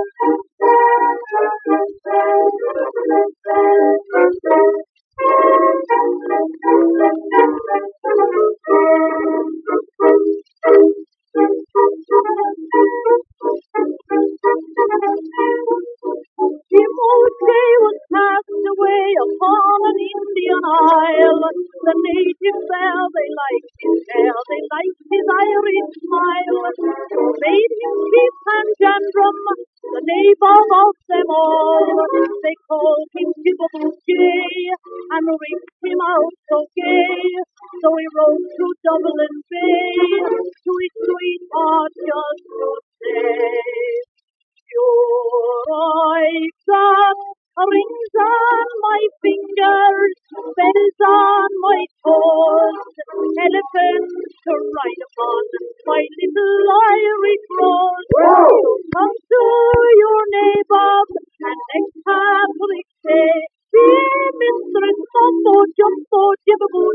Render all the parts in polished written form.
Timothy was cast away upon an Indian isle. The natives there, they liked his hair, they liked his Irish smile. So made him chief Panjandrum, the nabob of them all. They called him Tibbaboo and rigged him out so gay. So he rode through Dublin Bay to his sweetheart just to say, your eyes got rings on my fingers, bells on my toes, elephants to ride upon my little Irish rose. So come to your nabob and next Catholic Day, be Mistress Mumbo Jumbo Jibbaboo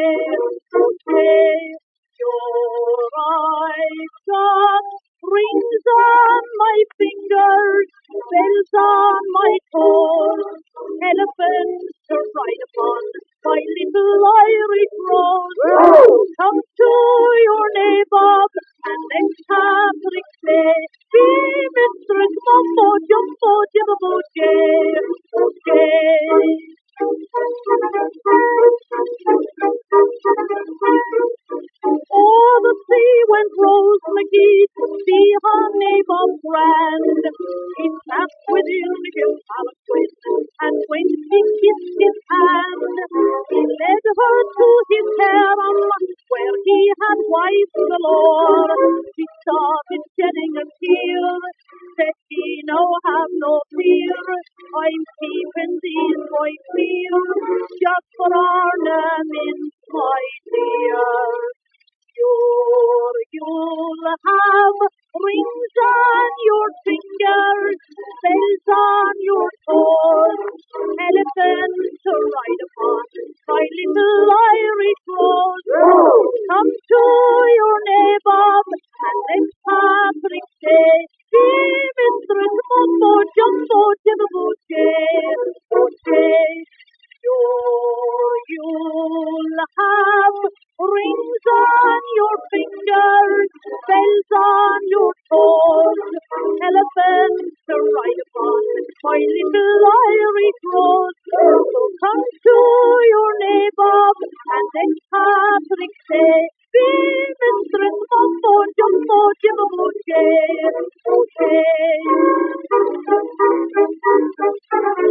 Jay. Your eyes got rings on my fingers, bells on my toes, elephants to ride upon my little Irish rose. Come to your nabob and next Catholic Day, be Mistress Mumbo Jumbo Jibbaboo Jay. Oh, the sea went Rose McGee to see her nabob grand. He sat within his palanquin, and when she kissed his hand, he led her to his harem, where he had wives galore. She started shedding a tear, said he, "Now have no fear, I'm keeping these right here, just for ornament, my dear. You'll have rings on your fingers, bells on your toes, elephants to ride upon my little Irish rose. Come to your nabob and next Patrick Day, be Mistress Mumbo Jumbo Jibbaboo Jay. You'll have rings on your fingers, bells on your toes, elephants to ride upon my little Irish rose. So come to your nabob and next Patrick Day, be Mistress Mumbo Jumbo Jibbaboo Jay.